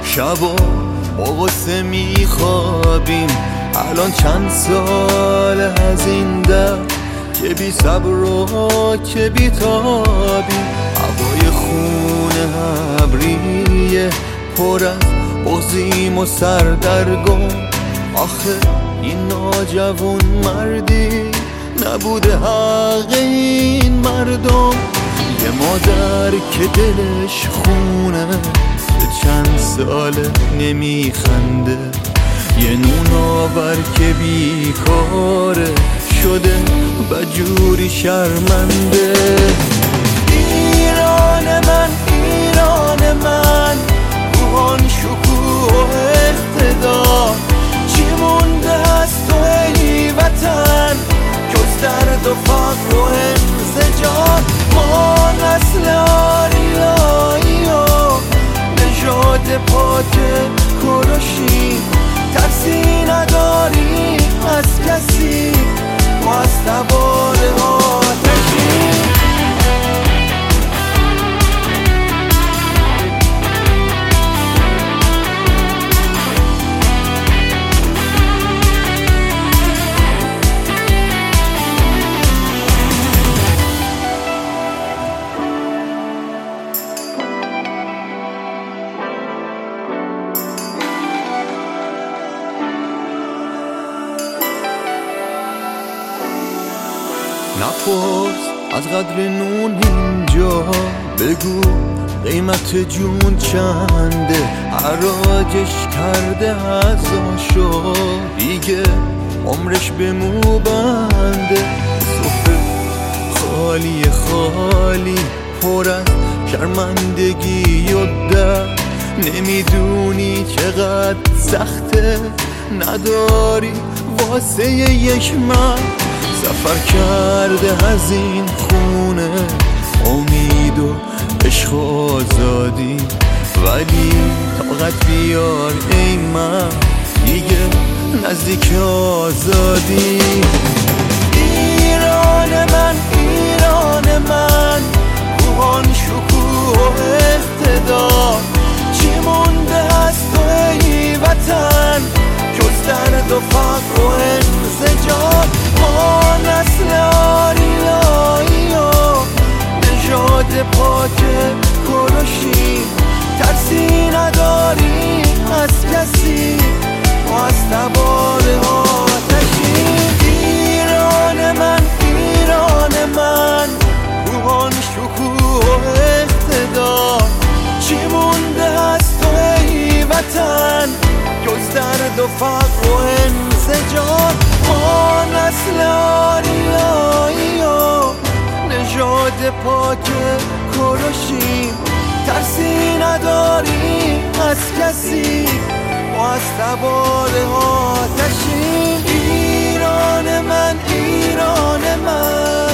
شبا با غصه میخوابیم. الان چند سال از این در که بی صبر و که بی تابیم. هوای خونه ابریه پر از بغضیم و سردرگم. آخه این ناجوان مردی نبوده حق این مردم. یه مادر که دلش خونه که چند ساله نمیخنده. یه نوناور که بیکاره شده بجوری شرمنده. ایران من، ایران من، روحان شکوه و اقتدار. چی مونده از تو ای وطن جز درد و فقر و انزجار؟ ما نسل آریایی و نژاد پاک کوروشیم. ترسی نداریم از کسی، ما از سوار آتشیم. نپرس از قدر نون اینجا، بگو قیمت جون چنده. حراجش کرده ازاشو دیگه عمرش به مو بنده. سفره خالی خالی پر از شرمندگی و در. نمیدونی چقدر سخته نداری واسه یک مرد. سفر کرده از این خونه امید و عشق و آزادی. ولی طاقت بیار ای من دیگه نزدیک آزادی. ایران من، ایران من، روحان شکوه و اقتدار. چی مونده از تو ای وطن جز درد و فقر و انزجار؟ ما نسل آریایی و نژاد پاک کوروشیم. ترسی نداریم از کسی، ما از سوار آتشیم. ایران من، ایران من، روحان شکوه و اقتدار. چی مونده از تو ای وطن جز درد و فقر و انزجار؟ ما نسل آریایی و نژاد پاک کوروشیم. ترسی نداریم از کسی، ما از سوار آتشیم. ایران من، ایران من.